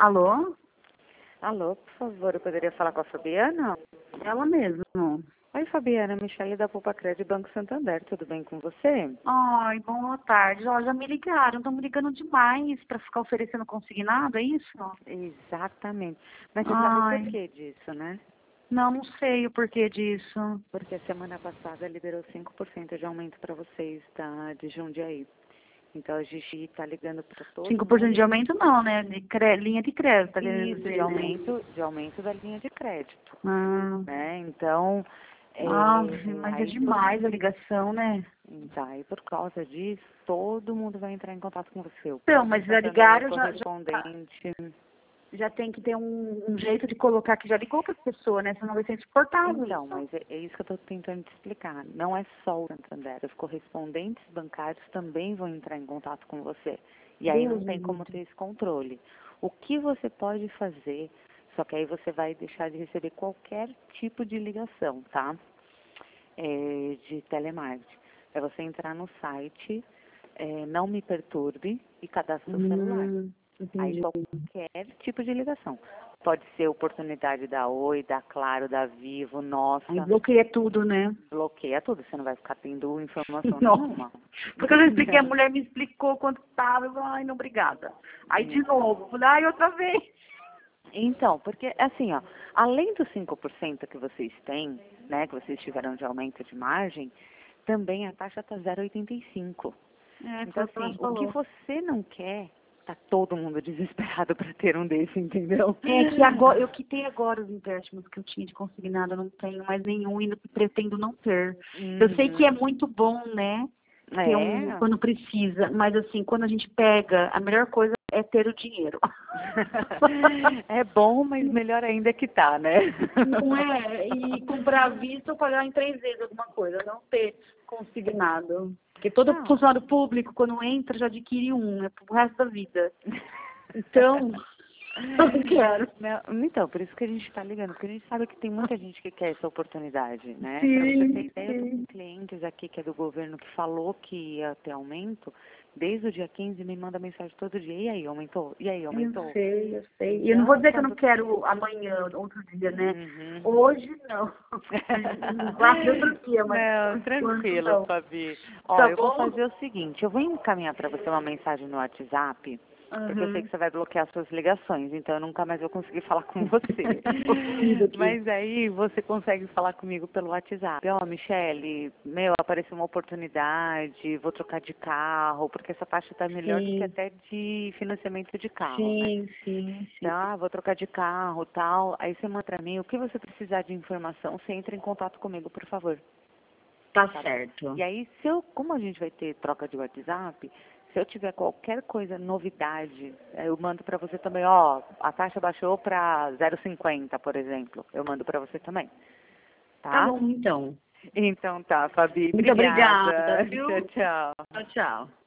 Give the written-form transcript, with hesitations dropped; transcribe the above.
Alô? Alô, por favor, eu poderia falar com a Fabiana? Ela mesmo. Oi, Fabiana, Michele da Poupa Crédito Banco Santander, tudo bem com você? Ai, boa tarde. Ó, já me ligaram, estão me ligando demais para ficar oferecendo consignado, é isso? Exatamente. Mas você sabe o Ai, porquê disso, né? não sei o porquê disso. Porque a semana passada liberou 5% de aumento para vocês, tá? De Jundiaí. Então a gente está ligando para todo 5% mundo. de aumento não, né? Linha de crédito, tá querendo Isso, dizer, né? de aumento da linha de crédito, Ah, né? Então, mas é aí todo demais a ligação, né? Então, aí por causa disso, todo mundo vai entrar em contato com você. O Então, próprio mas já Santander, ligaram, correspondente. já tem que ter um jeito de colocar que já ligou para as pessoas, né? Senão vai ser insuportável Então, isso. mas é isso que eu estou tentando te explicar. Não é só o Santander, os correspondentes bancários também vão entrar em contato com você. E aí Deus não me tem como livre. ter esse controle. O que você pode fazer, só que aí você vai deixar de receber qualquer tipo de ligação, tá? De telemarketing. É você entrar no site, Não Me Perturbe e cadastra o celular. Aí Entendi. qualquer tipo de ligação. Pode ser oportunidade da Oi, da Claro, da Vivo, Aí nossa, bloqueia tudo, né? bloqueia tudo, você não vai ficar tendo informação Nossa. nenhuma. Porque eu já expliquei, a mulher me explicou quanto estava, eu falei, ai, não, obrigada. Aí de novo, eu falei, ai, outra vez. Então, porque assim, ó, além dos 5% que vocês têm, né, que vocês tiveram de aumento de margem, também a taxa está 0,85. É, Então, foi o que assim, ela o que falou. você não quer, tá todo mundo desesperado para ter um desse, entendeu? É que agora, eu quitei agora os empréstimos que eu tinha de consignado, eu não tenho mais nenhum e pretendo não ter. Eu sei que é Uhum. muito bom, né, ter um É. quando precisa, mas assim, quando a gente pega, a melhor coisa é ter o dinheiro. É bom, mas melhor ainda é que tá, né? Não é? E comprar à vista ou pagar em 3 vezes alguma coisa, não ter consignado. Porque todo Não. funcionário público, quando entra, já adquire um, é pro resto da vida. Então, eu não quero. Então, por isso que a gente está ligando, porque a gente sabe que tem muita gente que quer essa oportunidade, né? Para você ter Sim, ideia, eu tô com sim. clientes aqui que é do governo que falou que ia ter aumento, desde o dia 15 me manda mensagem todo dia, e aí, aumentou? E aí, Eu aumentou? sei, eu sei. E eu não vou Então, dizer que eu não quando... quero amanhã, outro dia, né? Uhum. Hoje, não. Vai ser outro dia, mas por Não, enquanto, tranquilo, não. Fabi. Ó, Tá eu vou bom? fazer o seguinte, eu vou encaminhar para você uma mensagem no WhatsApp, porque eu sei Aham. que você vai bloquear suas ligações, então eu nunca mais vou conseguir falar com você. Possuído aqui. Mas aí você consegue falar comigo pelo WhatsApp. Ó, Michele, meu, apareceu uma oportunidade, vou trocar de carro, porque essa taxa tá melhor do que Sim, até de financiamento de carro, né? sim, sim, sim. Tá, vou trocar de carro, tal. Aí você manda pra mim, o que você precisar de informação, você entra em contato comigo, por favor. Tá Tá? certo. E aí, se eu, como a gente vai ter troca de WhatsApp, se eu tiver qualquer coisa, novidade, eu mando pra você também, ó, a taxa baixou pra 0,50, por exemplo. Eu mando pra você também, Tá tá? bom, então. Então tá, Fabi, Muito obrigada, obrigada. viu? Tchau, tchau. Tchau, tchau.